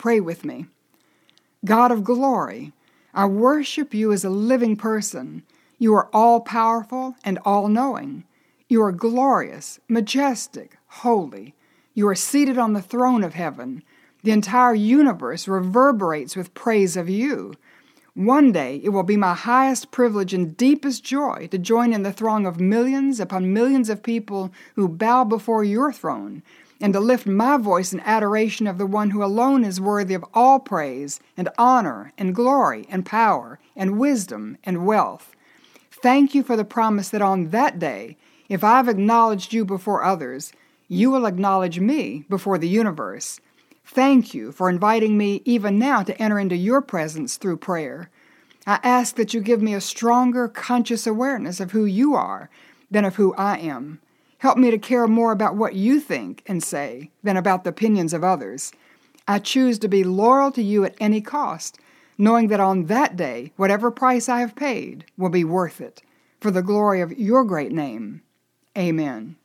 Pray with me. God of glory, I worship you as a living person. You are all-powerful and all-knowing. You are glorious, majestic, holy. You are seated on the throne of heaven. The entire universe reverberates with praise of you. One day it will be my highest privilege and deepest joy to join in the throng of millions upon millions of people who bow before your throne, and to lift my voice in adoration of the one who alone is worthy of all praise and honor and glory and power and wisdom and wealth. Thank you for the promise that on that day, if I've acknowledged you before others, you will acknowledge me before the universe. Thank you for inviting me even now to enter into your presence through prayer. I ask that you give me a stronger conscious awareness of who you are than of who I am. Help me to care more about what you think and say than about the opinions of others. I choose to be loyal to you at any cost, knowing that on that day, whatever price I have paid will be worth it, for the glory of your great name. Amen.